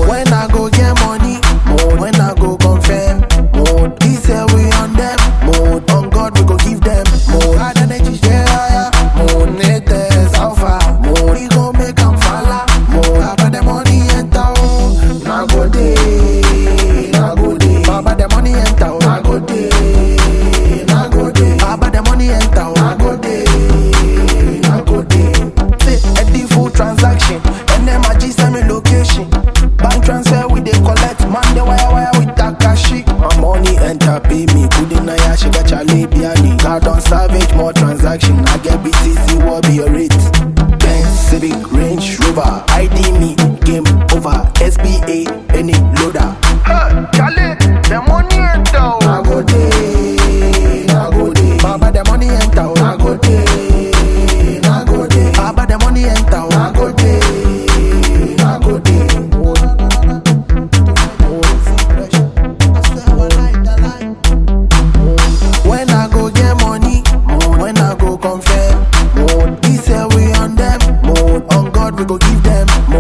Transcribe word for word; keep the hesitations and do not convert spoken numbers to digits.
mode. When I go get money, mode. When I go confirm, mode. This year we on them, mode. On God we go give them, mode. Bad energy share higher, mode. Latest alpha, mode. We go make 'em falla, mode. Baba the money enter, oh. Na go day, na go day. Baba the money enter, oh. Na go day, na go day. Baba the money enter, oh. Na go day, na go day. Say Eddie full transaction, and then my G send me location. Bank transfer we dey collect, man the wire wire with Takashi. My money enter, pay me. Good night, she got Charlie Biani. God on savage, more transaction. I get B T C, what be your rate? Benz, Civic, Range Rover, I D me, game over. S B A, any loader. Hey, Charlie, the money enter. I go day, I go day. Baba the money enter. I go day, I go day. Baba the money enter. I go day, I go day. When I go get money, mode. When I go confirm, mode. This year we on them, mode. On God we go give them,